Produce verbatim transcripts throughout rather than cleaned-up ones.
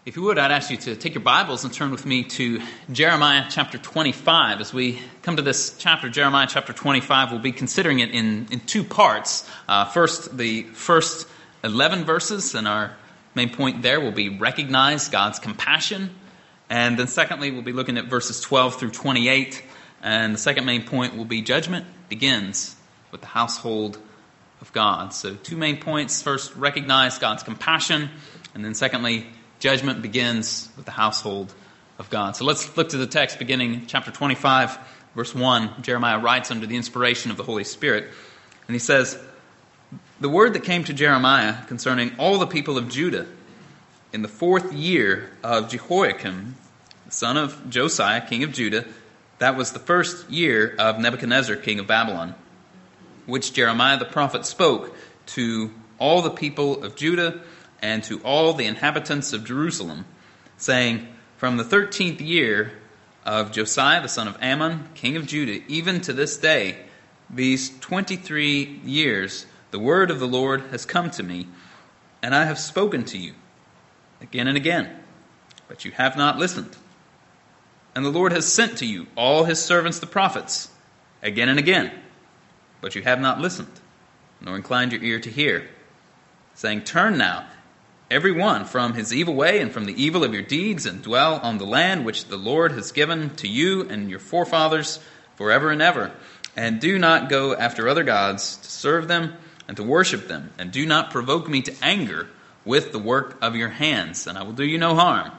If you would, I'd ask you to take your Bibles and turn with me to Jeremiah chapter twenty-five. As we come to this chapter, Jeremiah chapter twenty-five, we'll be considering it in, in two parts. Uh, first, the first eleven verses, and our main point there will be recognize God's compassion. And then secondly, we'll be looking at verses twelve through twenty-eight. And the second main point will be judgment begins with the household of God. So two main points. First, recognize God's compassion. And then secondly, judgment begins with the household of God. So let's look to the text beginning chapter twenty-five, verse one. Jeremiah writes under the inspiration of the Holy Spirit. And he says, "The word that came to Jeremiah concerning all the people of Judah in the fourth year of Jehoiakim, the son of Josiah, king of Judah, that was the first year of Nebuchadnezzar, king of Babylon, which Jeremiah the prophet spoke to all the people of Judah and to all the inhabitants of Jerusalem, saying, from the thirteenth year of Josiah the son of Ammon, king of Judah, even to this day, these twenty-three years, the word of the Lord has come to me, and I have spoken to you again and again, but you have not listened. And the Lord has sent to you all his servants the prophets, again and again, but you have not listened, nor inclined your ear to hear, saying, turn now, every one from his evil way and from the evil of your deeds, and dwell on the land which the Lord has given to you and your forefathers forever and ever. And do not go after other gods to serve them and to worship them. And do not provoke me to anger with the work of your hands, and I will do you no harm.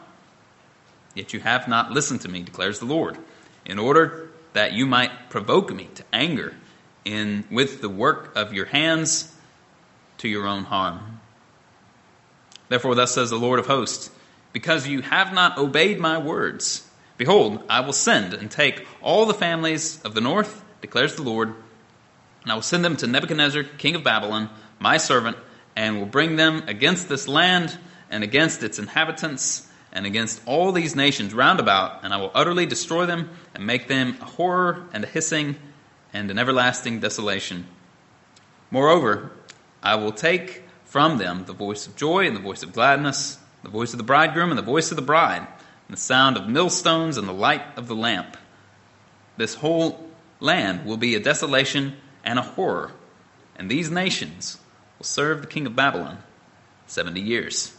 Yet you have not listened to me, declares the Lord, in order that you might provoke me to anger in with the work of your hands to your own harm. Therefore, thus says the Lord of hosts, because you have not obeyed my words, behold, I will send and take all the families of the north, declares the Lord, and I will send them to Nebuchadnezzar, king of Babylon, my servant, and will bring them against this land and against its inhabitants and against all these nations round about, and I will utterly destroy them and make them a horror and a hissing and an everlasting desolation. Moreover, I will take from them the voice of joy and the voice of gladness, the voice of the bridegroom and the voice of the bride, and the sound of millstones and the light of the lamp. This whole land will be a desolation and a horror, and these nations will serve the king of Babylon seventy years."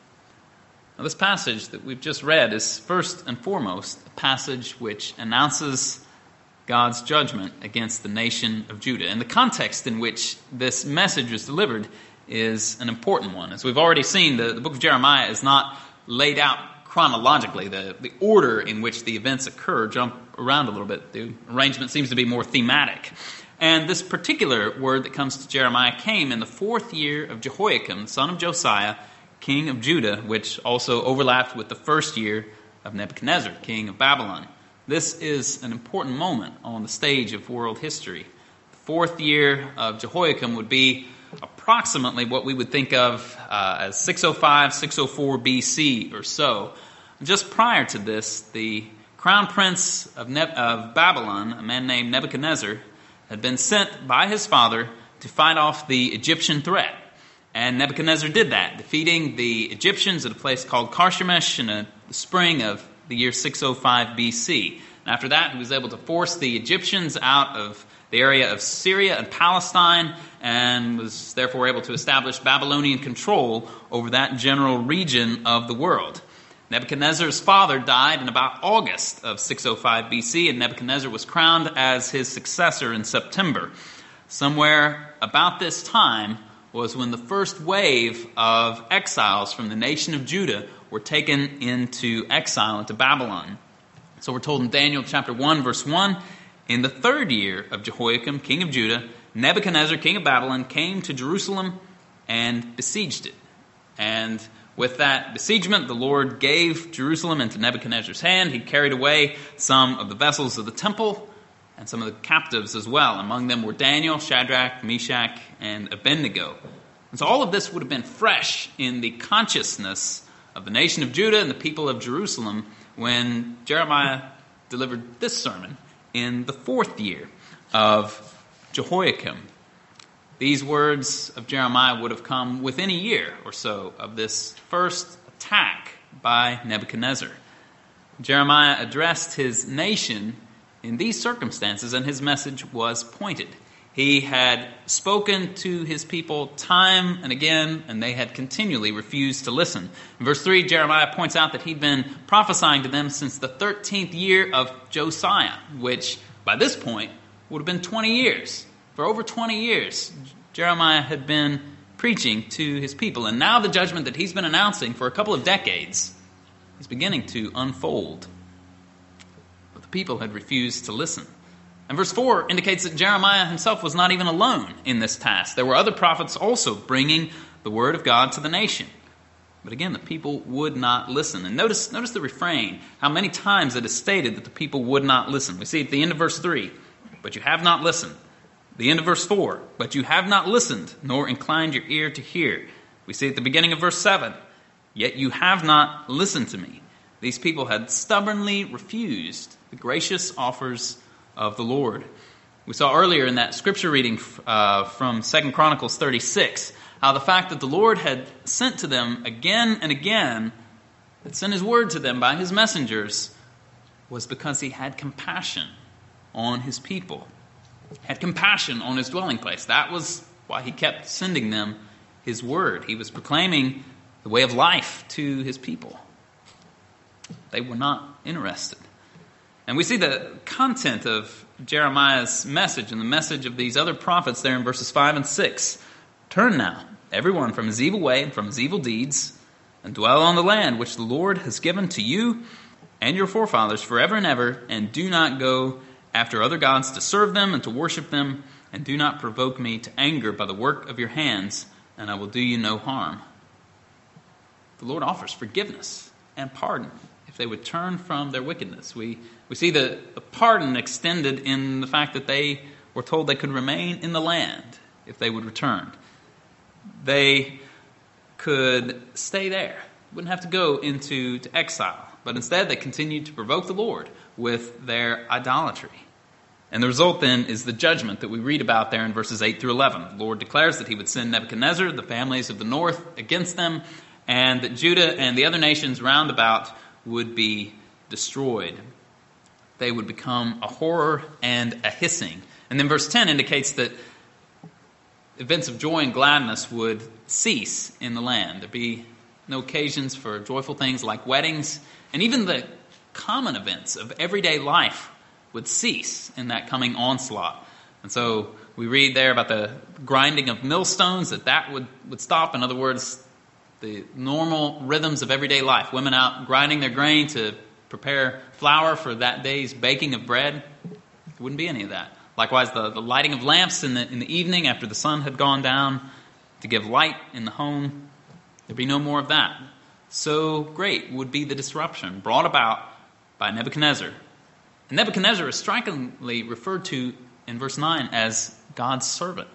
Now, this passage that we've just read is first and foremost a passage which announces God's judgment against the nation of Judah. And the context in which this message is delivered is an important one. As we've already seen, the, the book of Jeremiah is not laid out chronologically. The, the order in which the events occur jump around a little bit. The arrangement seems to be more thematic. And this particular word that comes to Jeremiah came in the fourth year of Jehoiakim, son of Josiah, king of Judah, which also overlapped with the first year of Nebuchadnezzar, king of Babylon. This is an important moment on the stage of world history. The fourth year of Jehoiakim would be approximately what we would think of uh, as six oh five, six oh four B C or so. Just prior to this, the crown prince of, ne- of Babylon, a man named Nebuchadnezzar, had been sent by his father to fight off the Egyptian threat. And Nebuchadnezzar did that, defeating the Egyptians at a place called Carchemish in a, the spring of the year six oh five B C. And after that, he was able to force the Egyptians out of the area of Syria and Palestine, and was therefore able to establish Babylonian control over that general region of the world. Nebuchadnezzar's father died in about August of six oh five B C, and Nebuchadnezzar was crowned as his successor in September. Somewhere about this time was when the first wave of exiles from the nation of Judah were taken into exile into Babylon. So we're told in Daniel chapter one, verse one, in the third year of Jehoiakim, king of Judah, Nebuchadnezzar, king of Babylon, came to Jerusalem and besieged it. And with that besiegement, the Lord gave Jerusalem into Nebuchadnezzar's hand. He carried away some of the vessels of the temple and some of the captives as well. Among them were Daniel, Shadrach, Meshach, and Abednego. And so all of this would have been fresh in the consciousness of the nation of Judah and the people of Jerusalem when Jeremiah delivered this sermon in the fourth year of Jehoiakim. These words of Jeremiah would have come within a year or so of this first attack by Nebuchadnezzar. Jeremiah addressed his nation in these circumstances, and his message was pointed. He had spoken to his people time and again, and they had continually refused to listen. In verse three, Jeremiah points out that he'd been prophesying to them since the thirteenth year of Josiah, which by this point would have been twenty years. For over twenty years, Jeremiah had been preaching to his people. And now the judgment that he's been announcing for a couple of decades is beginning to unfold. But the people had refused to listen. And verse four indicates that Jeremiah himself was not even alone in this task. There were other prophets also bringing the word of God to the nation. But again, the people would not listen. And notice, notice the refrain, how many times it is stated that the people would not listen. We see at the end of verse three, but you have not listened. The end of verse four, but you have not listened, nor inclined your ear to hear. We see at the beginning of verse seven, yet you have not listened to me. These people had stubbornly refused the gracious offers of the Lord. We saw earlier in that scripture reading uh, from Second Chronicles thirty-six, how the fact that the Lord had sent to them again and again, had sent his word to them by his messengers, was because he had compassion on his people. Had compassion on his dwelling place. That was why he kept sending them his word. He was proclaiming the way of life to his people. They were not interested. And we see the content of Jeremiah's message and the message of these other prophets there in verses five and six. Turn now, everyone from his evil way and from his evil deeds, and dwell on the land which the Lord has given to you and your forefathers forever and ever, and do not go after other gods to serve them and to worship them, and do not provoke me to anger by the work of your hands, and I will do you no harm. The Lord offers forgiveness and pardon if they would turn from their wickedness. We we see the, the pardon extended in the fact that they were told they could remain in the land if they would return. They could stay there, wouldn't have to go into to exile, but instead they continued to provoke the Lord with their idolatry. And the result then is the judgment that we read about there in verses eight through eleven. The Lord declares that he would send Nebuchadnezzar, the families of the north, against them, and that Judah and the other nations round about would be destroyed. They would become a horror and a hissing. And then verse ten indicates that events of joy and gladness would cease in the land. There'd be no occasions for joyful things like weddings, and even the common events of everyday life would cease in that coming onslaught. And so we read there about the grinding of millstones, that that would, would stop. In other words, the normal rhythms of everyday life. Women out grinding their grain to prepare flour for that day's baking of bread. There wouldn't be any of that. Likewise, the, the lighting of lamps in the, in the evening after the sun had gone down to give light in the home. There'd be no more of that. So great would be the disruption brought about by Nebuchadnezzar. And Nebuchadnezzar is strikingly referred to in verse nine as God's servant.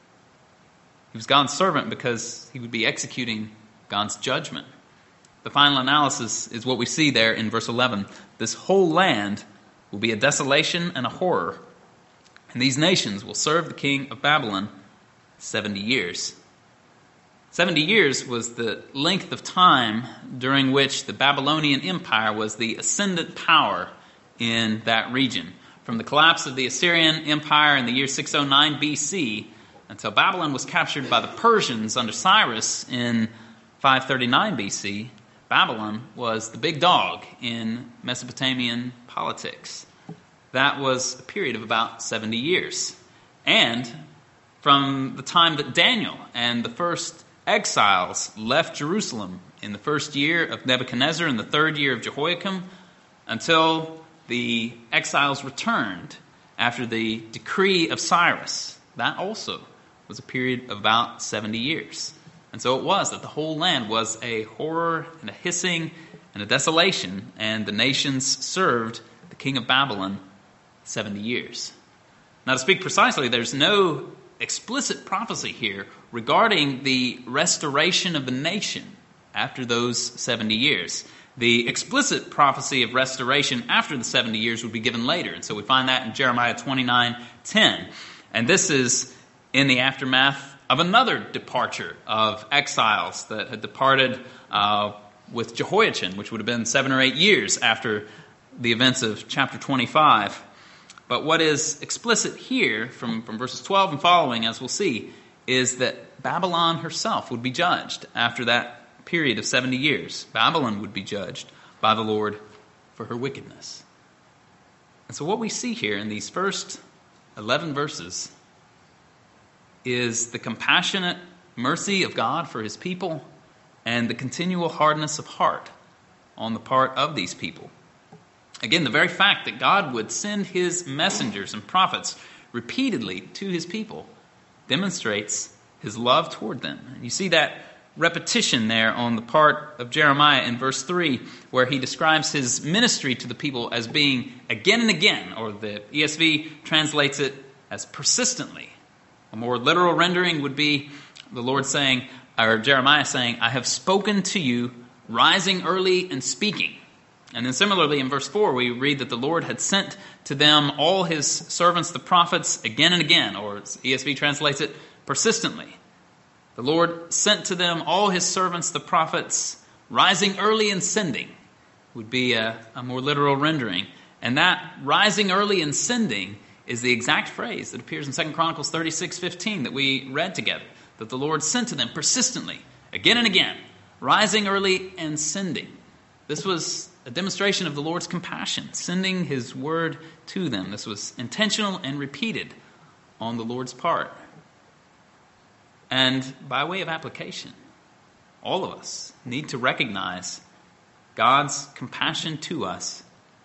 He was God's servant because he would be executing God's judgment. The final analysis is what we see there in verse eleven. This whole land will be a desolation and a horror, and these nations will serve the king of Babylon seventy years. Seventy years was the length of time during which the Babylonian Empire was the ascendant power in that region. From the collapse of the Assyrian Empire in the year six oh nine B C until Babylon was captured by the Persians under Cyrus in five thirty-nine B C, Babylon was the big dog in Mesopotamian politics. That was a period of about seventy years. And from the time that Daniel and the first exiles left Jerusalem in the first year of Nebuchadnezzar and the third year of Jehoiakim until the exiles returned after the decree of Cyrus, that also was a period of about seventy years. And so it was that the whole land was a horror and a hissing and a desolation, and the nations served the king of Babylon seventy years. Now, to speak precisely, there's no explicit prophecy here regarding the restoration of the nation after those seventy years. The explicit prophecy of restoration after the seventy years would be given later. And so we find that in Jeremiah twenty-nine ten. And this is in the aftermath of another departure of exiles that had departed uh, with Jehoiachin, which would have been seven or eight years after the events of chapter twenty-five. But what is explicit here from, from verses twelve and following, as we'll see, is that Babylon herself would be judged after that period of seventy years. Babylon would be judged by the Lord for her wickedness. And so what we see here in these first eleven verses is the compassionate mercy of God for his people and the continual hardness of heart on the part of these people. Again, the very fact that God would send his messengers and prophets repeatedly to his people demonstrates his love toward them. And you see that repetition there on the part of Jeremiah in verse three, where he describes his ministry to the people as being again and again, or the E S V translates it as persistently. A more literal rendering would be the Lord saying, or Jeremiah saying, I have spoken to you, rising early and speaking. And then similarly in verse four, we read that the Lord had sent to them all his servants, the prophets, again and again, or E S V translates it, persistently. The Lord sent to them all his servants, the prophets, rising early and sending, would be a, a more literal rendering. And that rising early and sending is the exact phrase that appears in Second Chronicles thirty-six fifteen that we read together, that the Lord sent to them persistently, again and again, rising early and sending. This was a demonstration of the Lord's compassion, sending his word to them. This was intentional and repeated on the Lord's part. And by way of application, all of us need to recognize God's compassion to us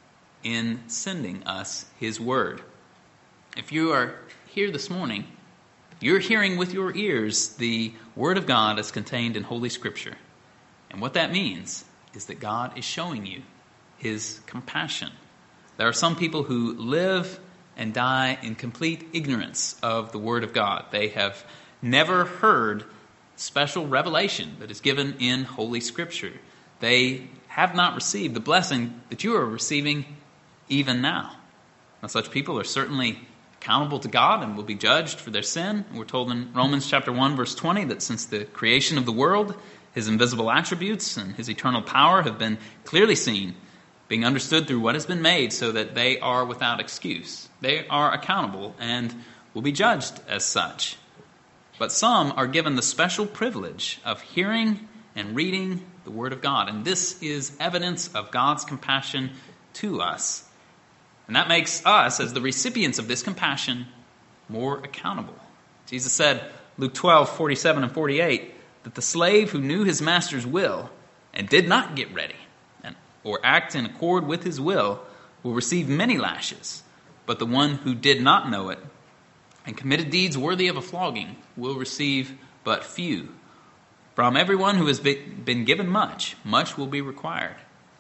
in sending us his word. If you are here this morning, you're hearing with your ears the word of God as contained in Holy Scripture. And what that means is that God is showing you his compassion. There are some people who live and die in complete ignorance of the word of God. They have never heard special revelation that is given in Holy Scripture. They have not received the blessing that you are receiving even now. Now, such people are certainly accountable to God and will be judged for their sin. We're told in Romans chapter one, verse twenty, that since the creation of the world, his invisible attributes and his eternal power have been clearly seen, being understood through what has been made, so that they are without excuse. They are accountable and will be judged as such. But some are given the special privilege of hearing and reading the Word of God. And this is evidence of God's compassion to us. And that makes us, as the recipients of this compassion, more accountable. Jesus said, Luke twelve, forty-seven and forty-eight, that the slave who knew his master's will and did not get ready and, or act in accord with his will will receive many lashes. But the one who did not know it and committed deeds worthy of a flogging will receive but few. From everyone who has been given much, much will be required.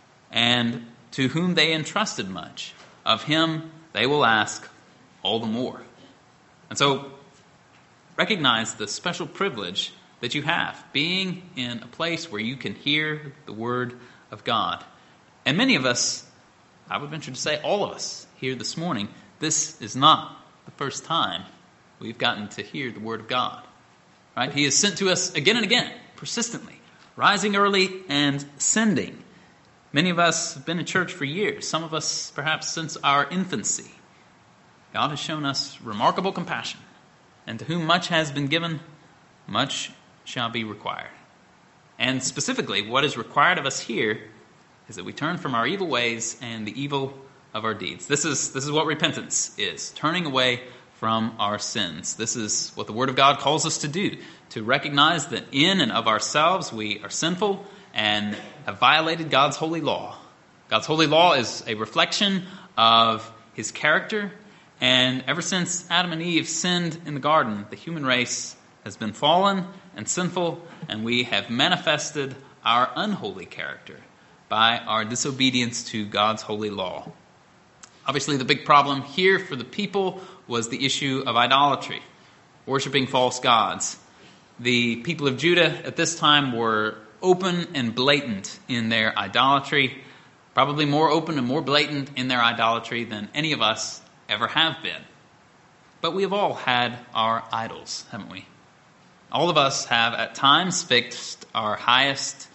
And to whom they entrusted much, of him they will ask all the more. And so, recognize the special privilege that you have, being in a place where you can hear the word of God. And many of us, I would venture to say all of us here this morning, this is not the first time we've gotten to hear the word of God. Right? He is sent to us again and again, persistently, rising early and sending. Many of us have been in church for years, some of us perhaps since our infancy. God has shown us remarkable compassion, and to whom much has been given, much shall be required. And specifically, what is required of us here is that we turn from our evil ways and the evil of our deeds. This is, this is what repentance is, turning away from our sins. This is what the Word of God calls us to do, to recognize that in and of ourselves we are sinful and have violated God's holy law. God's holy law is a reflection of his character, and ever since Adam and Eve sinned in the garden, the human race has been fallen and sinful, and we have manifested our unholy character by our disobedience to God's holy law. Obviously, the big problem here for the people was the issue of idolatry, worshiping false gods. The people of Judah at this time were open and blatant in their idolatry, probably more open and more blatant in their idolatry than any of us ever have been. But we have all had our idols, haven't we? All of us have at times fixed our highest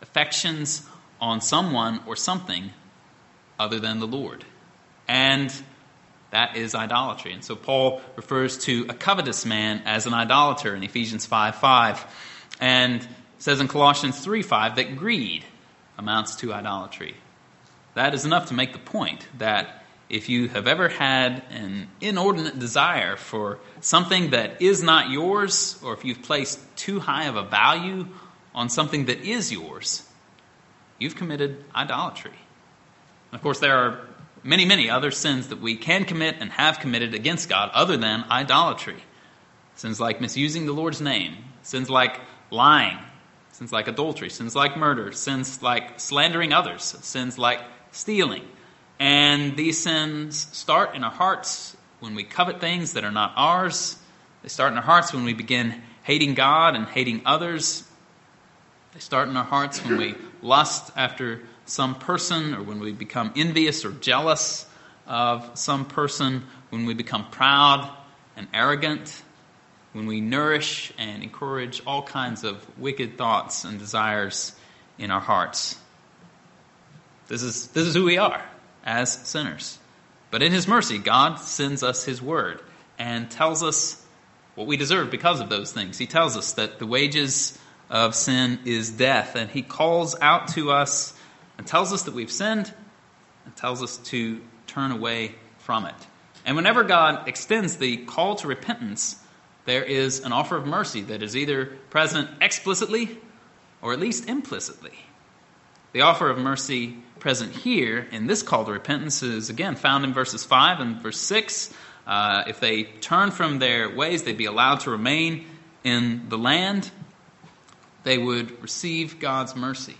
affections on someone or something other than the Lord. And that is idolatry. And so Paul refers to a covetous man as an idolater in Ephesians five five. And says in Colossians three five that greed amounts to idolatry. That is enough to make the point that if you have ever had an inordinate desire for something that is not yours, or if you've placed too high of a value on something that is yours, you've committed idolatry. And of course, there are many, many other sins that we can commit and have committed against God other than idolatry. Sins like misusing the Lord's name, sins like lying, sins like adultery, sins like murder, sins like slandering others, sins like stealing. And these sins start in our hearts when we covet things that are not ours. They start in our hearts when we begin hating God and hating others. They start in our hearts when we lust after some person, or when we become envious or jealous of some person, when we become proud and arrogant, when we nourish and encourage all kinds of wicked thoughts and desires in our hearts. This is, this is who we are as sinners. But in His mercy, God sends us His word and tells us what we deserve because of those things. He tells us that the wages of sin is death, and He calls out to us and tells us that we've sinned and tells us to turn away from it. And whenever God extends the call to repentance, there is an offer of mercy that is either present explicitly or at least implicitly. The offer of mercy present here in this call to repentance is again found in verses five and verse six. Uh, if they turn from their ways, they'd be allowed to remain in the land. They would receive God's mercy.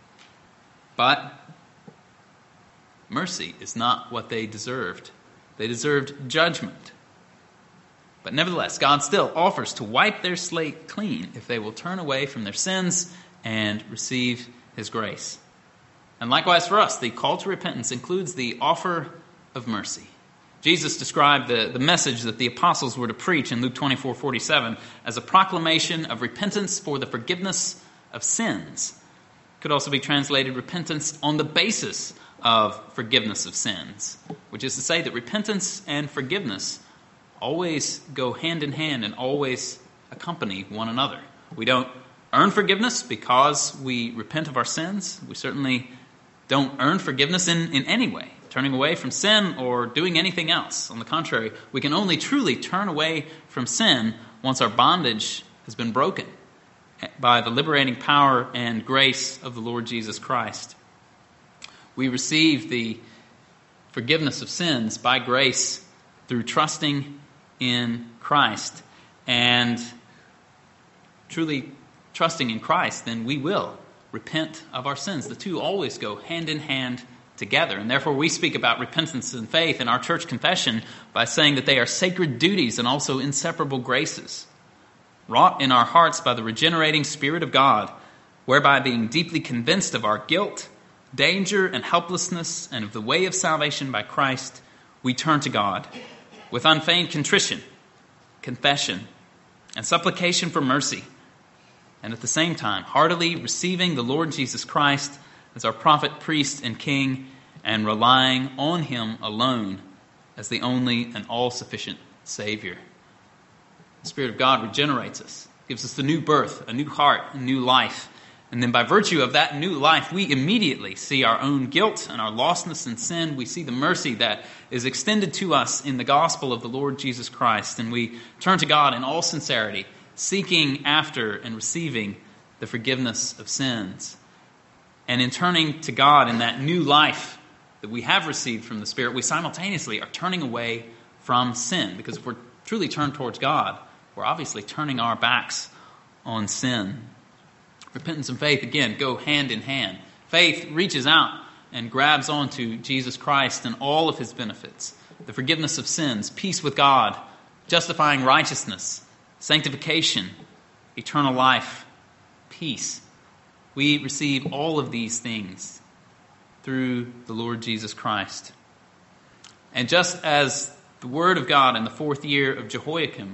But mercy is not what they deserved. They deserved judgment. But nevertheless, God still offers to wipe their slate clean if they will turn away from their sins and receive His grace. And likewise for us, the call to repentance includes the offer of mercy. Jesus described the, the message that the apostles were to preach in Luke twenty-four forty-seven as a proclamation of repentance for the forgiveness of sins. It could also be translated repentance on the basis of forgiveness of sins, which is to say that repentance and forgiveness always go hand in hand and always accompany one another. We don't earn forgiveness because we repent of our sins. We certainly don't earn forgiveness in, in any way, turning away from sin or doing anything else. On the contrary, we can only truly turn away from sin once our bondage has been broken by the liberating power and grace of the Lord Jesus Christ. We receive the forgiveness of sins by grace through trusting in Christ. And truly trusting in Christ, then we will repent of our sins. The two always go hand in hand together. And therefore we speak about repentance and faith in our church confession by saying that they are sacred duties and also inseparable graces, wrought in our hearts by the regenerating Spirit of God, whereby being deeply convinced of our guilt, danger, and helplessness, and of the way of salvation by Christ, we turn to God with unfeigned contrition, confession, and supplication for mercy, and at the same time heartily receiving the Lord Jesus Christ as our prophet, priest, and king, and relying on Him alone as the only and all-sufficient Savior. The Spirit of God regenerates us, gives us the new birth, a new heart, a new life. And then by virtue of that new life, we immediately see our own guilt and our lostness in sin. We see the mercy that is extended to us in the gospel of the Lord Jesus Christ. And we turn to God in all sincerity, seeking after and receiving the forgiveness of sins. And in turning to God in that new life that we have received from the Spirit, we simultaneously are turning away from sin. Because if we're truly turned towards God, we're obviously turning our backs on sin. Repentance and faith, again, go hand in hand. Faith reaches out and grabs onto Jesus Christ and all of His benefits. The forgiveness of sins, peace with God, justifying righteousness, sanctification, eternal life, peace. We receive all of these things through the Lord Jesus Christ. And just as the word of God in the fourth year of Jehoiakim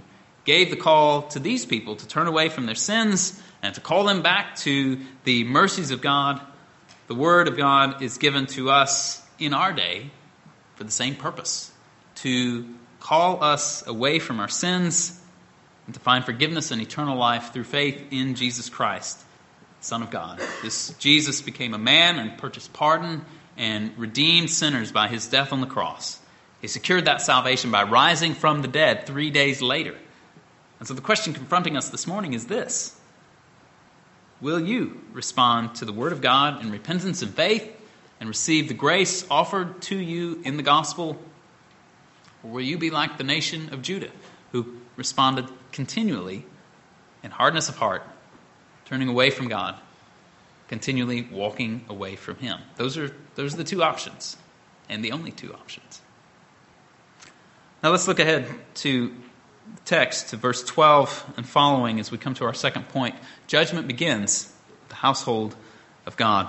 gave the call to these people to turn away from their sins and to call them back to the mercies of God, the Word of God is given to us in our day for the same purpose, to call us away from our sins and to find forgiveness and eternal life through faith in Jesus Christ, Son of God. This Jesus became a man and purchased pardon and redeemed sinners by his death on the cross. He secured that salvation by rising from the dead three days later. And so the question confronting us this morning is this: will you respond to the Word of God in repentance and faith and receive the grace offered to you in the gospel? Or will you be like the nation of Judah, who responded continually in hardness of heart, turning away from God, continually walking away from Him? Those are, those are the two options, and the only two options. Now let's look ahead to the text, to verse twelve and following, as we come to our second point. Judgment begins with the household of God.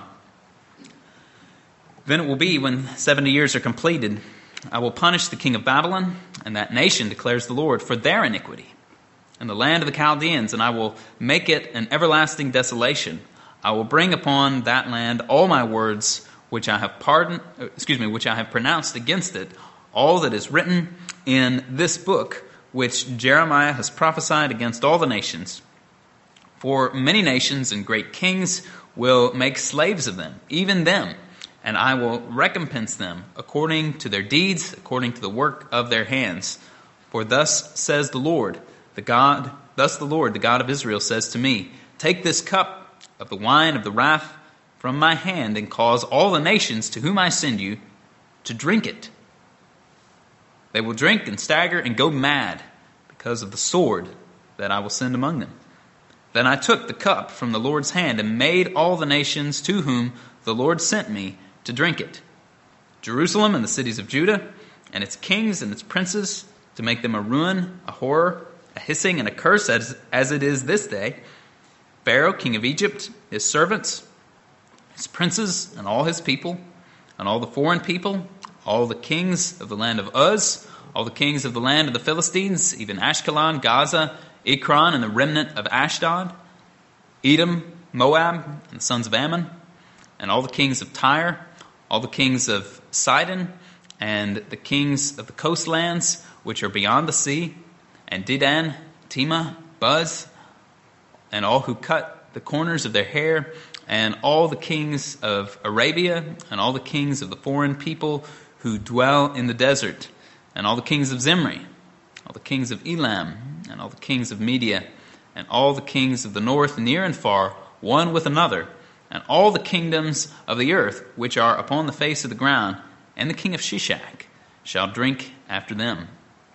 Then it will be, when seventy years are completed, I will punish the king of Babylon and that nation, declares the Lord, for their iniquity, and the land of the Chaldeans, and I will make it an everlasting desolation. I will bring upon that land all my words which I have pardoned, excuse me, which I have pronounced against it, all that is written in this book, which Jeremiah has prophesied against all the nations. For many nations and great kings will make slaves of them, even them, and I will recompense them according to their deeds, according to the work of their hands. For thus says the Lord, the God, thus the Lord, the God of Israel, says to me, take this cup of the wine of the wrath from my hand, and cause all the nations to whom I send you to drink it. They will drink and stagger and go mad because of the sword that I will send among them. Then I took the cup from the Lord's hand and made all the nations to whom the Lord sent me to drink it. Jerusalem and the cities of Judah and its kings and its princes, to make them a ruin, a horror, a hissing, and a curse, as, as it is this day. Pharaoh, king of Egypt, his servants, his princes, and all his people, and all the foreign people, all the kings of the land of Uz, all the kings of the land of the Philistines, even Ashkelon, Gaza, Ekron, and the remnant of Ashdod, Edom, Moab, and the sons of Ammon, and all the kings of Tyre, all the kings of Sidon, and the kings of the coastlands, which are beyond the sea, and Dedan, Tema, Buz, and all who cut the corners of their hair, and all the kings of Arabia, and all the kings of the foreign people who dwell in the desert, and all the kings of Zimri, all the kings of Elam, and all the kings of Media, and all the kings of the north, near and far, one with another, and all the kingdoms of the earth which are upon the face of the ground, and the king of Shishak shall drink after them.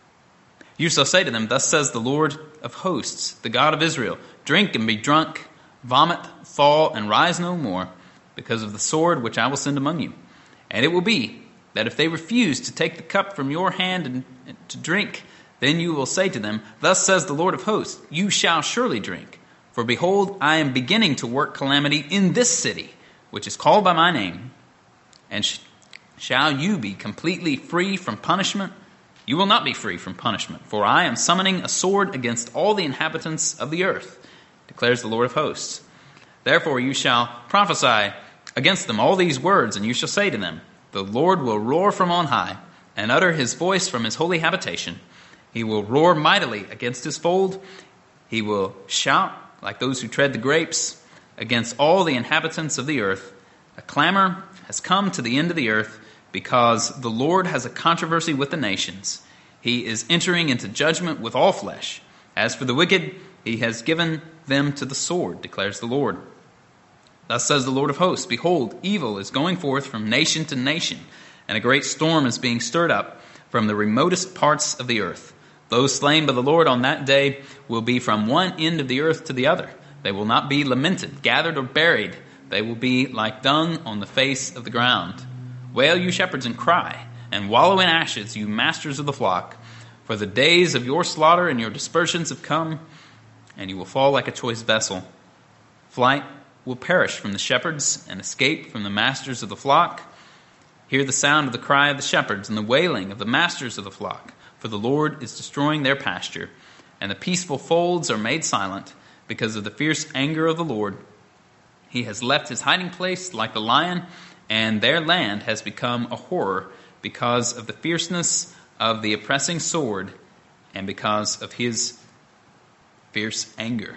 You shall say to them, thus says the Lord of hosts, the God of Israel, drink and be drunk, vomit, fall, and rise no more, because of the sword which I will send among you. And it will be that if they refuse to take the cup from your hand and, and to drink, then you will say to them, thus says the Lord of hosts, you shall surely drink. For behold, I am beginning to work calamity in this city, which is called by my name. And sh- shall you be completely free from punishment? You will not be free from punishment, for I am summoning a sword against all the inhabitants of the earth, declares the Lord of hosts. Therefore you shall prophesy against them all these words, and you shall say to them, the Lord will roar from on high, and utter his voice from his holy habitation. He will roar mightily against his fold. He will shout like those who tread the grapes against all the inhabitants of the earth. A clamor has come to the end of the earth, because the Lord has a controversy with the nations. He is entering into judgment with all flesh. As for the wicked, he has given them to the sword, declares the Lord. Thus says the Lord of hosts, behold, evil is going forth from nation to nation, and a great storm is being stirred up from the remotest parts of the earth. Those slain by the Lord on that day will be from one end of the earth to the other. They will not be lamented, gathered, or buried. They will be like dung on the face of the ground. Wail, you shepherds, and cry, and wallow in ashes, you masters of the flock. For the days of your slaughter and your dispersions have come, and you will fall like a choice vessel. Flight will perish from the shepherds, and escape from the masters of the flock. Hear the sound of the cry of the shepherds, and the wailing of the masters of the flock. For the Lord is destroying their pasture. and the peaceful folds are made silent because of the fierce anger of the Lord. He has left his hiding place like the lion, and their land has become a horror because of the fierceness of the oppressing sword and because of his fierce anger.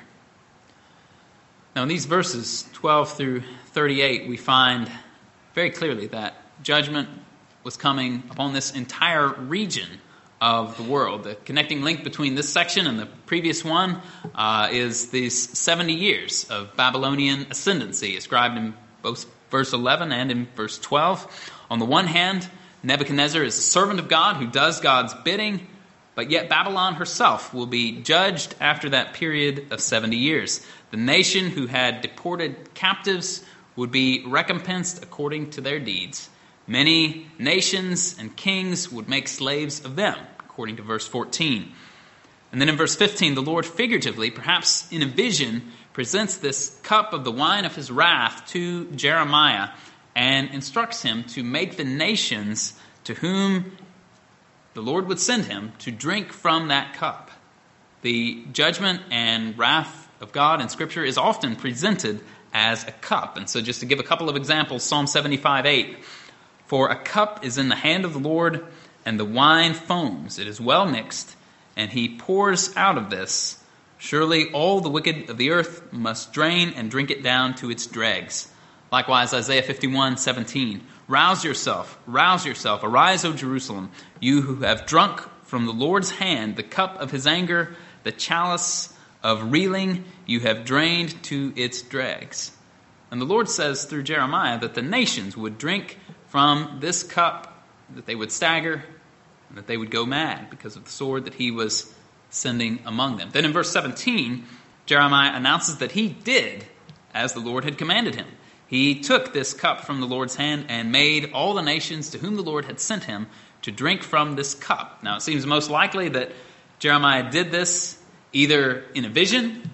Now in these verses twelve through thirty-eight, we find very clearly that judgment was coming upon this entire region of the world. The connecting link between this section and the previous one uh, is these seventy years of Babylonian ascendancy, ascribed in both verse eleven and in verse twelve. On the one hand, Nebuchadnezzar is a servant of God who does God's bidding, but yet Babylon herself will be judged after that period of seventy years. The nation who had deported captives would be recompensed according to their deeds. Many nations and kings would make slaves of them, according to verse fourteen. And then in verse fifteen, the Lord figuratively, perhaps in a vision, presents this cup of the wine of his wrath to Jeremiah and instructs him to make the nations to whom the Lord would send him to drink from that cup. The judgment and wrath of God in Scripture is often presented as a cup. And so just to give a couple of examples, Psalm seventy-five eight, "For a cup is in the hand of the Lord, and the wine foams. It is well mixed, and he pours out of this. Surely all the wicked of the earth must drain and drink it down to its dregs." Likewise, Isaiah fifty-one seventeen, "Rouse yourself, rouse yourself, arise, O Jerusalem, you who have drunk from the Lord's hand the cup of his anger, the chalice of reeling you have drained to its dregs." And the Lord says through Jeremiah that the nations would drink from this cup, that they would stagger, and that they would go mad because of the sword that he was sending among them. Then in verse seventeen, Jeremiah announces that he did as the Lord had commanded him. He took this cup from the Lord's hand and made all the nations to whom the Lord had sent him to drink from this cup. Now it seems most likely that Jeremiah did this either in a vision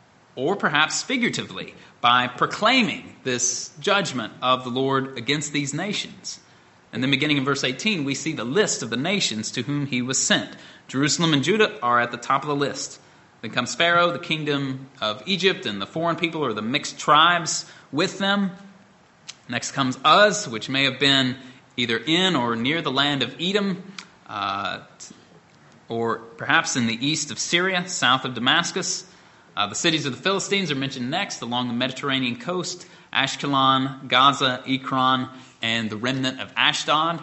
or perhaps figuratively by proclaiming this judgment of the Lord against these nations. And then beginning in verse eighteen, we see the list of the nations to whom he was sent. Jerusalem and Judah are at the top of the list. Then comes Pharaoh, the kingdom of Egypt, and the foreign people or the mixed tribes with them. Next comes Uz, which may have been either in or near the land of Edom, uh, or perhaps in the east of Syria, south of Damascus. Uh, the cities of the Philistines are mentioned next along the Mediterranean coast: Ashkelon, Gaza, Ekron, and the remnant of Ashdod.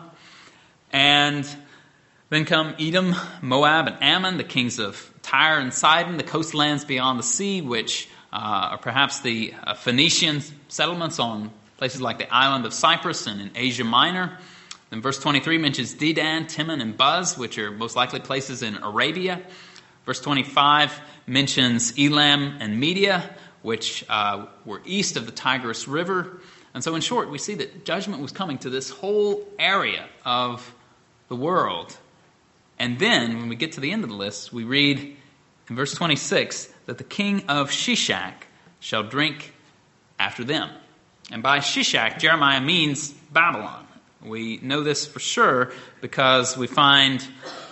And then come Edom, Moab, and Ammon, the kings of Tyre and Sidon, the coastlands beyond the sea, which uh, are perhaps the uh, Phoenician settlements on places like the island of Cyprus and in Asia Minor. Then verse twenty-three mentions Dedan, Timon, and Buz, which are most likely places in Arabia. Verse twenty-five mentions Elam and Media, which uh, were east of the Tigris River. And so in short, we see that judgment was coming to this whole area of the world. And then, when we get to the end of the list, we read in verse twenty-six that the king of Shishak shall drink after them. And by Shishak, Jeremiah means Babylon. We know this for sure because we find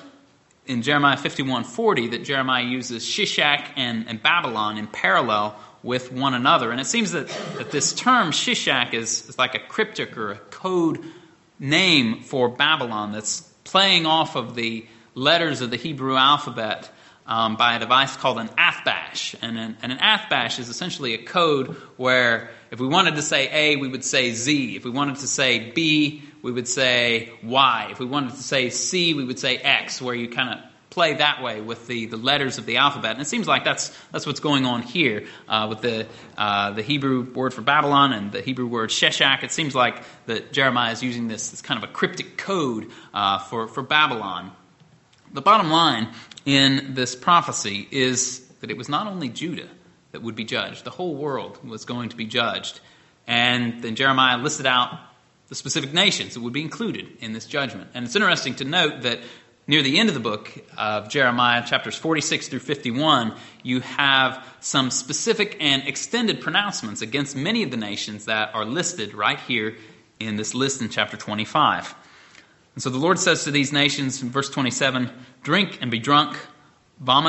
in Jeremiah fifty-one forty that Jeremiah uses Shishak and, and Babylon in parallel with one another. And it seems that, that this term Shishak is, is like a cryptic or a code name for Babylon that's playing off of the letters of the Hebrew alphabet um, by a device called an athbash. And an, and an athbash is essentially a code where if we wanted to say A, we would say Z. If we wanted to say B, we would say Y. If we wanted to say C, we would say X, where you kind of play that way with the, the letters of the alphabet. And it seems like that's that's what's going on here uh, with the uh, the Hebrew word for Babylon and the Hebrew word Sheshach. It seems like that Jeremiah is using this, this kind of a cryptic code uh, for, for Babylon. The bottom line in this prophecy is that it was not only Judah that would be judged. The whole world was going to be judged. And then Jeremiah listed out the specific nations that would be included in this judgment. And it's interesting to note that near the end of the book of Jeremiah, chapters forty-six through fifty-one, you have some specific and extended pronouncements against many of the nations that are listed right here in this list in chapter twenty-five. And so the Lord says to these nations in verse twenty-seven, "Drink and be drunk, vomit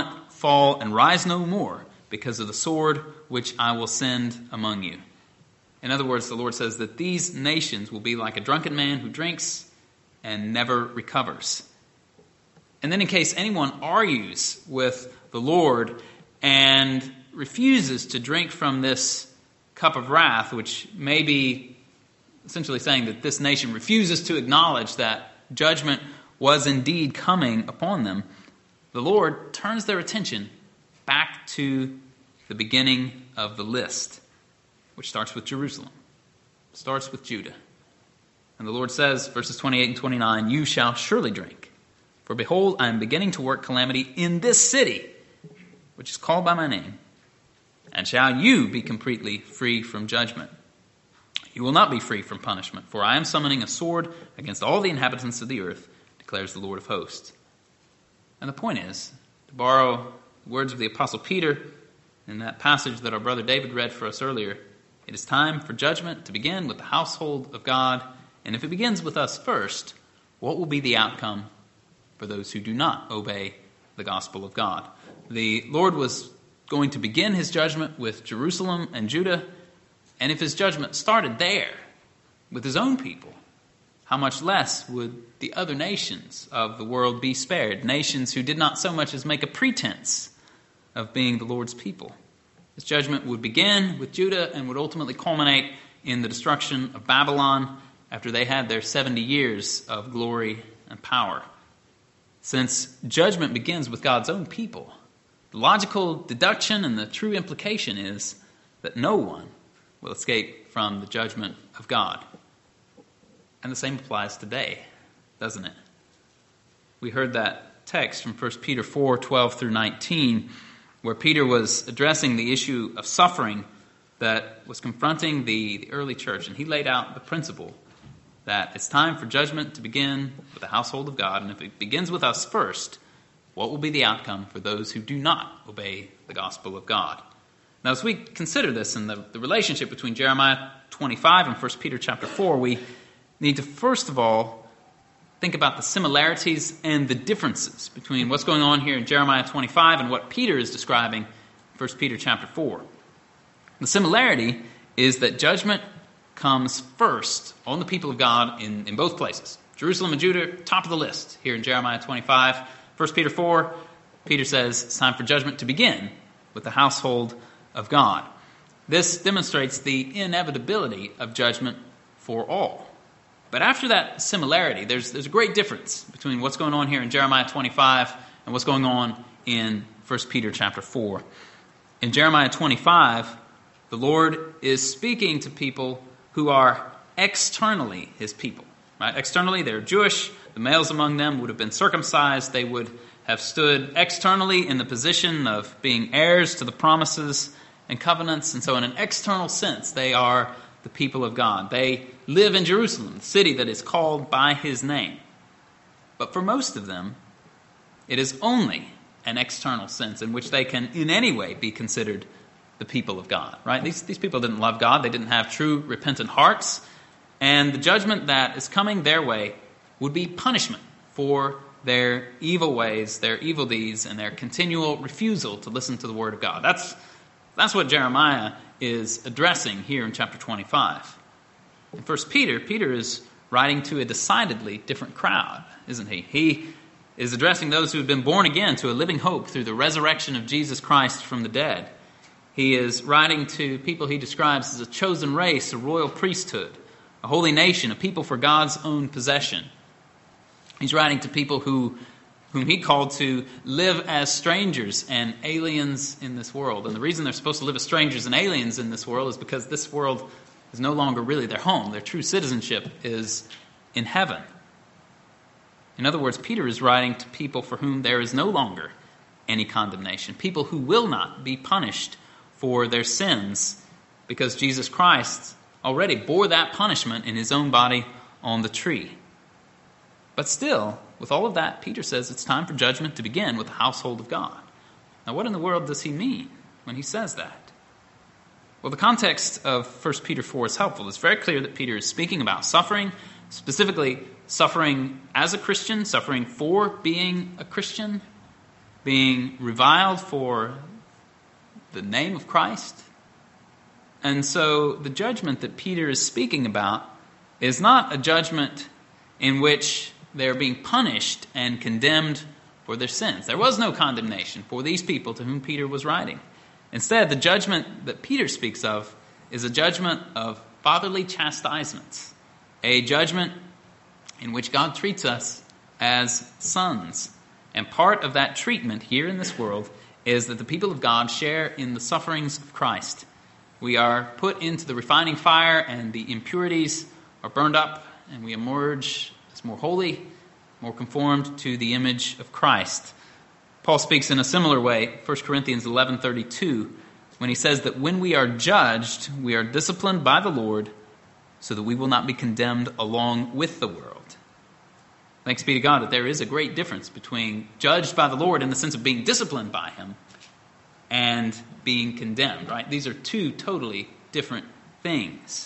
fall and rise no more because of the sword which I will send among you. In other words, the Lord says that these nations will be like a drunken man who drinks and never recovers. And then in case anyone argues with the Lord and refuses to drink from this cup of wrath, which may be essentially saying that this nation refuses to acknowledge that judgment was indeed coming upon them, the Lord turns their attention back to the beginning of the list, which starts with Jerusalem, starts with Judah. And the Lord says, verses twenty-eight and twenty-nine, "You shall surely drink, for behold, I am beginning to work calamity in this city, which is called by my name. And shall you be completely free from judgment? You will not be free from punishment, for I am summoning a sword against all the inhabitants of the earth, declares the Lord of hosts." And the point is, to borrow the words of the Apostle Peter in that passage that our brother David read for us earlier, it is time for judgment to begin with the household of God. And if it begins with us first, what will be the outcome for those who do not obey the gospel of God? The Lord was going to begin his judgment with Jerusalem and Judah, and if his judgment started there with his own people, how much less would the other nations of the world be spared, nations who did not so much as make a pretense of being the Lord's people? His judgment would begin with Judah and would ultimately culminate in the destruction of Babylon after they had their seventy years of glory and power. Since judgment begins with God's own people, the logical deduction and the true implication is that no one will escape from the judgment of God. And the same applies today, doesn't it? We heard that text from First Peter four, twelve through nineteen, where Peter was addressing the issue of suffering that was confronting the, the early church. And he laid out the principle that it's time for judgment to begin with the household of God. And if it begins with us first, what will be the outcome for those who do not obey the gospel of God? Now, as we consider this and the, the relationship between Jeremiah twenty-five and First Peter chapter four, we need to first of all think about the similarities and the differences between what's going on here in Jeremiah twenty-five and what Peter is describing in First Peter chapter four. The similarity is that judgment comes first on the people of God in, in both places. Jerusalem and Judah, top of the list here in Jeremiah twenty-five. First Peter four, Peter says it's time for judgment to begin with the household of God. This demonstrates the inevitability of judgment for all. But after that similarity, there's, there's a great difference between what's going on here in Jeremiah twenty-five and what's going on in First Peter chapter four. In Jeremiah twenty-five, the Lord is speaking to people who are externally his people. Right? Externally, they're Jewish. The males among them would have been circumcised. They would have stood externally in the position of being heirs to the promises and covenants. And so in an external sense, they are the people of God. They live in Jerusalem, the city that is called by his name. But for most of them, it is only an external sense in which they can in any way be considered the people of God. Right? These, these people didn't love God. They didn't have true repentant hearts. And the judgment that is coming their way would be punishment for their evil ways, their evil deeds, and their continual refusal to listen to the word of God. That's, that's what Jeremiah is addressing here in chapter twenty-five. In First Peter, Peter is writing to a decidedly different crowd, isn't he? He is addressing those who have been born again to a living hope through the resurrection of Jesus Christ from the dead. He is writing to people he describes as a chosen race, a royal priesthood, a holy nation, a people for God's own possession. He's writing to people who, whom he called to live as strangers and aliens in this world. And the reason they're supposed to live as strangers and aliens in this world is because this world is no longer really their home. Their true citizenship is in heaven. In other words, Peter is writing to people for whom there is no longer any condemnation, people who will not be punished for their sins because Jesus Christ already bore that punishment in his own body on the tree. But still, with all of that, Peter says it's time for judgment to begin with the household of God. Now, what in the world does he mean when he says that? Well, the context of First Peter four is helpful. It's very clear that Peter is speaking about suffering, specifically suffering as a Christian, suffering for being a Christian. being reviled for the name of Christ. And so the judgment that Peter is speaking about is not a judgment in which they're being punished and condemned for their sins. There was no condemnation for these people to whom Peter was writing. Instead, the judgment that Peter speaks of is a judgment of fatherly chastisements, a judgment in which God treats us as sons. And part of that treatment here in this world is that the people of God share in the sufferings of Christ. We are put into the refining fire, and the impurities are burned up, and we emerge as more holy, more conformed to the image of Christ. Paul speaks in a similar way, First Corinthians eleven thirty-two, when he says that when we are judged, we are disciplined by the Lord so that we will not be condemned along with the world. Thanks be to God that there is a great difference between judged by the Lord in the sense of being disciplined by Him and being condemned, right? These are two totally different things.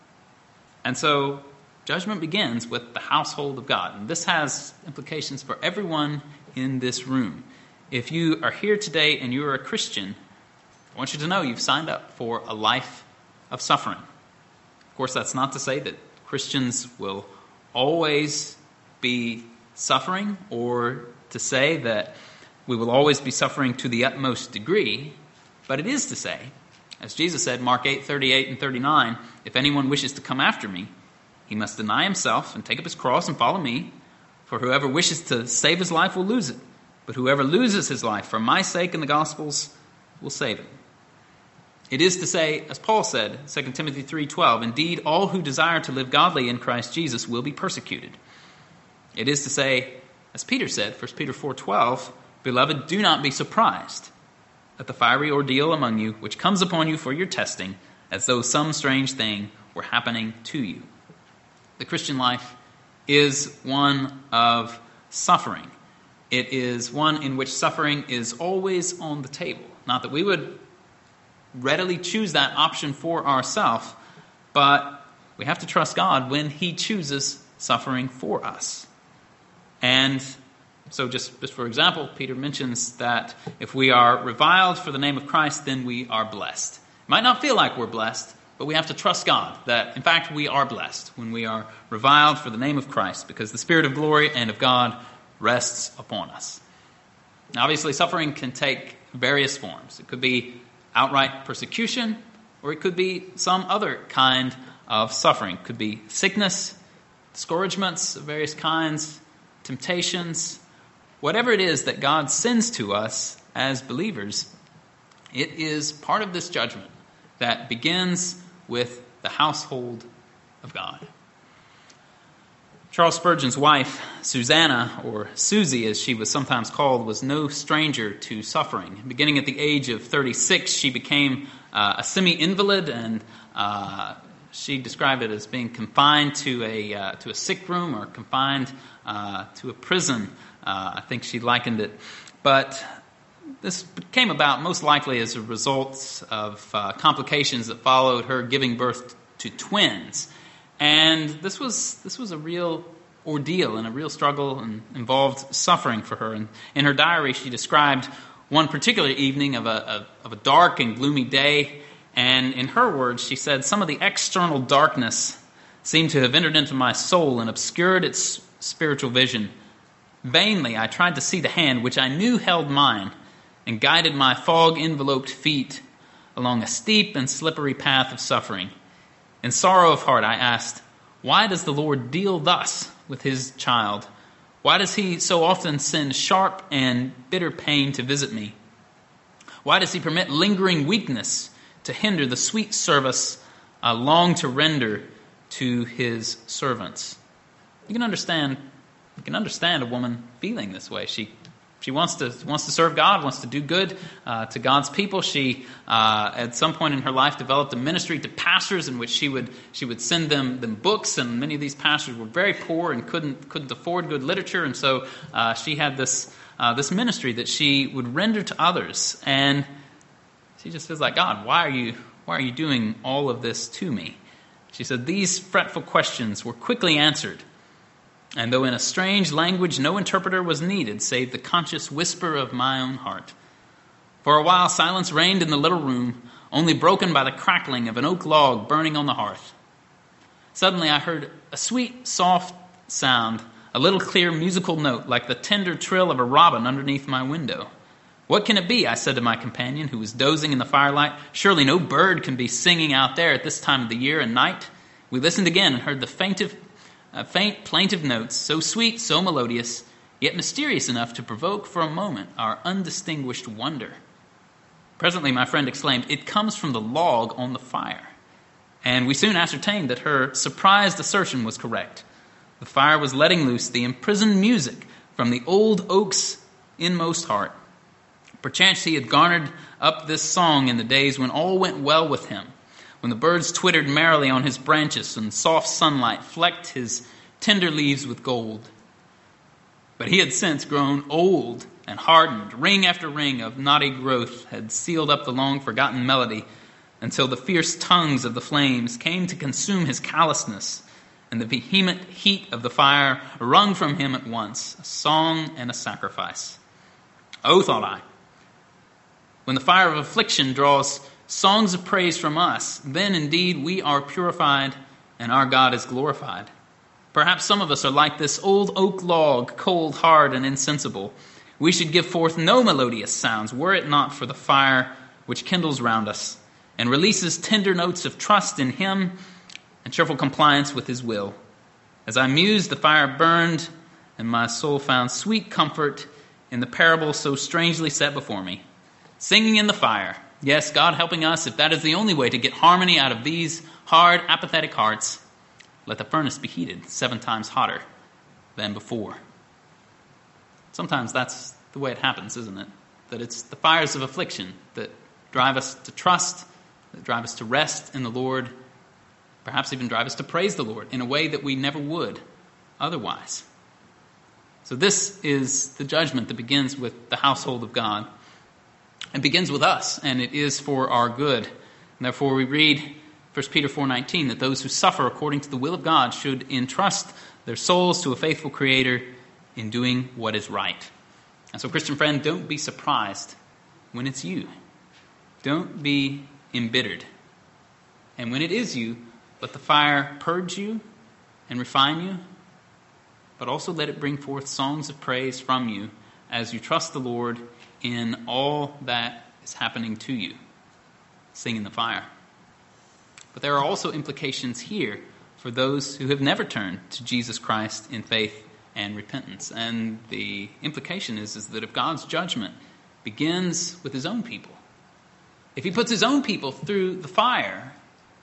And so judgment begins with the household of God. And this has implications for everyone in this room. If you are here today and you are a Christian, I want you to know you've signed up for a life of suffering. Of course, that's not to say that Christians will always be suffering, or to say that we will always be suffering to the utmost degree, but it is to say, as Jesus said, Mark eight thirty-eight and thirty-nine, if anyone wishes to come after me, he must deny himself and take up his cross and follow me. For whoever wishes to save his life will lose it, but whoever loses his life for my sake and the gospel's will save it. It is to say, as Paul said, Second Timothy three twelve, indeed, all who desire to live godly in Christ Jesus will be persecuted. It is to say, as Peter said, First Peter four twelve, beloved, do not be surprised at the fiery ordeal among you, which comes upon you for your testing, as though some strange thing were happening to you. The Christian life is one of suffering. It is one in which suffering is always on the table. Not that we would readily choose that option for ourselves, but we have to trust God when He chooses suffering for us. And so just, just for example, Peter mentions that if we are reviled for the name of Christ, then we are blessed. It might not feel like we're blessed, but we have to trust God that, in fact, we are blessed when we are reviled for the name of Christ, because the Spirit of glory and of God rests upon us. Now, obviously, suffering can take various forms. It could be outright persecution, or it could be some other kind of suffering. It could be sickness, discouragements of various kinds, temptations. Whatever it is that God sends to us as believers, it is part of this judgment that begins with the household of God. Charles Spurgeon's wife, Susanna, or Susie as she was sometimes called, was no stranger to suffering. Beginning at the age of thirty-six, she became uh, a semi-invalid, and uh, she described it as being confined to a uh, to a sick room, or confined uh, to a prison. Uh, I think she likened it. But this came about most likely as a result of uh, complications that followed her giving birth to twins. And this was this was a real ordeal and a real struggle, and involved suffering for her. And in her diary, she described one particular evening of a, of, of a dark and gloomy day. And in her words, she said, some of the external darkness seemed to have entered into my soul and obscured its spiritual vision. Vainly, I tried to see the hand which I knew held mine and guided my fog-enveloped feet along a steep and slippery path of suffering. In sorrow of heart, I asked, why does the Lord deal thus with His child? Why does He so often send sharp and bitter pain to visit me? Why does He permit lingering weakness to hinder the sweet service I long to render to His servants? You can understand, you can understand a woman feeling this way. She She wants to wants to serve God, wants to do good uh, to God's people. She, uh, at some point in her life, developed a ministry to pastors in which she would she would send them them books, and many of these pastors were very poor and couldn't couldn't afford good literature, and so uh, she had this uh, this ministry that she would render to others, and she just feels like, God, why are you why are you doing all of this to me? She said these fretful questions were quickly answered And though in a strange language no interpreter was needed, save the conscious whisper of my own heart. For a while silence reigned in the little room, only broken by the crackling of an oak log burning on the hearth. Suddenly I heard a sweet, soft sound, a little clear musical note, like the tender trill of a robin underneath my window. What can it be? I said to my companion, who was dozing in the firelight. Surely no bird can be singing out there at this time of the year and night. We listened again and heard the faintive, uh, faint, plaintive notes, so sweet, so melodious, yet mysterious enough to provoke for a moment our undistinguished wonder. Presently my friend exclaimed, "It comes from the log on the fire." And we soon ascertained that her surprised assertion was correct. The fire was letting loose the imprisoned music from the old oak's inmost heart. Perchance he had garnered up this song in the days when all went well with him, when the birds twittered merrily on his branches and soft sunlight flecked his tender leaves with gold. But he had since grown old and hardened. Ring after ring of knotty growth had sealed up the long-forgotten melody until the fierce tongues of the flames came to consume his callousness, and the vehement heat of the fire wrung from him at once a song and a sacrifice. Oh, thought I, when the fire of affliction draws songs of praise from us, then indeed we are purified and our God is glorified. Perhaps some of us are like this old oak log, cold, hard, and insensible. We should give forth no melodious sounds, were it not for the fire which kindles round us and releases tender notes of trust in him and cheerful compliance with his will. As I mused, the fire burned, and my soul found sweet comfort in the parable so strangely set before me. Singing in the fire. Yes, God helping us, if that is the only way to get harmony out of these hard, apathetic hearts, let the furnace be heated seven times hotter than before. Sometimes that's the way it happens, isn't it? That it's the fires of affliction that drive us to trust, that drive us to rest in the Lord, perhaps even drive us to praise the Lord in a way that we never would otherwise. So this is the judgment that begins with the household of God. It begins with us, and it is for our good. And therefore we read First Peter four nineteen that those who suffer according to the will of God should entrust their souls to a faithful Creator in doing what is right. And so, Christian friend, don't be surprised when it's you. Don't be embittered. And when it is you, let the fire purge you and refine you, but also let it bring forth songs of praise from you as you trust the Lord in all that is happening to you. Sing in the fire. But there are also implications here for those who have never turned to Jesus Christ in faith and repentance. And the implication is, is that if God's judgment begins with his own people, if he puts his own people through the fire,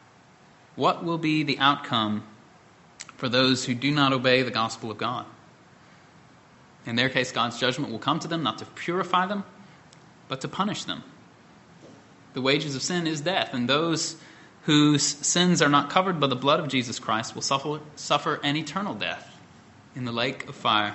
what will be the outcome for those who do not obey the gospel of God? In their case, God's judgment will come to them not to purify them, but to punish them. The wages of sin is death, and those whose sins are not covered by the blood of Jesus Christ will suffer, suffer an eternal death in the lake of fire.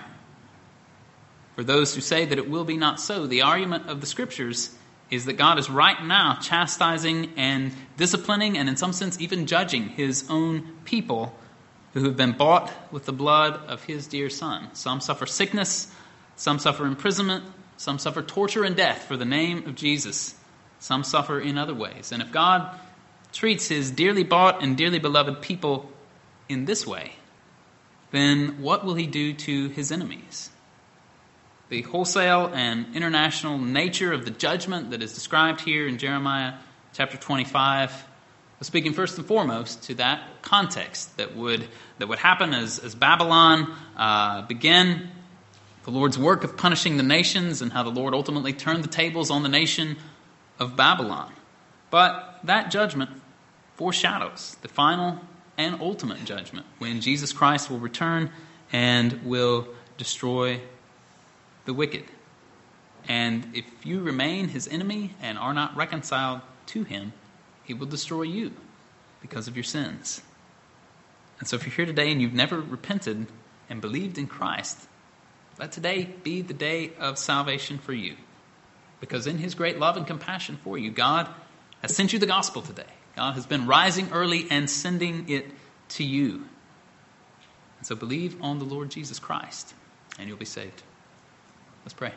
For those who say that it will be not so, the argument of the Scriptures is that God is right now chastising and disciplining and in some sense even judging his own people who have been bought with the blood of his dear Son. Some suffer sickness, some suffer imprisonment, some suffer torture and death for the name of Jesus. Some suffer in other ways. And if God treats his dearly bought and dearly beloved people in this way, then what will he do to his enemies? The wholesale and international nature of the judgment that is described here in Jeremiah chapter twenty-five was speaking first and foremost to that context that would that would happen as, as Babylon uh, began the Lord's work of punishing the nations, and how the Lord ultimately turned the tables on the nation of Babylon. But that judgment foreshadows the final and ultimate judgment when Jesus Christ will return and will destroy the wicked. And if you remain his enemy and are not reconciled to him, he will destroy you because of your sins. And so if you're here today and you've never repented and believed in Christ, let today be the day of salvation for you. Because in his great love and compassion for you, God has sent you the gospel today. God has been rising early and sending it to you. And so believe on the Lord Jesus Christ, and you'll be saved. Let's pray.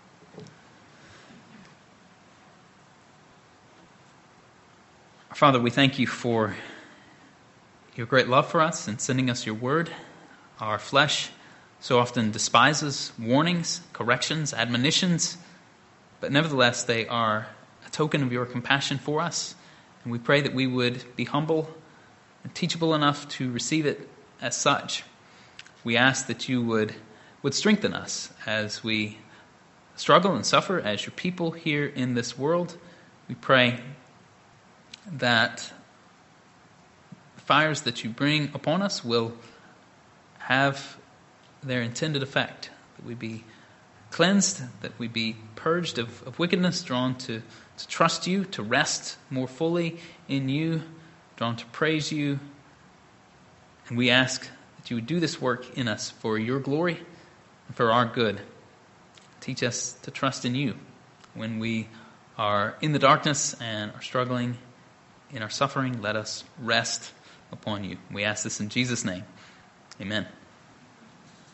Our Father, we thank you for your great love for us and sending us your word. Our flesh so often despises warnings, corrections, admonitions, but nevertheless they are a token of your compassion for us. And we pray that we would be humble and teachable enough to receive it as such. We ask that you would, would strengthen us as we struggle and suffer as your people here in this world. We pray that the fires that you bring upon us will have their intended effect, that we be cleansed, that we be purged of, of wickedness, drawn to, to trust you, to rest more fully in you, drawn to praise you. And we ask that you would do this work in us for your glory and for our good. Teach us to trust in you when we are in the darkness and are struggling in our suffering. Let us rest upon you. We ask this in Jesus' name. Amen.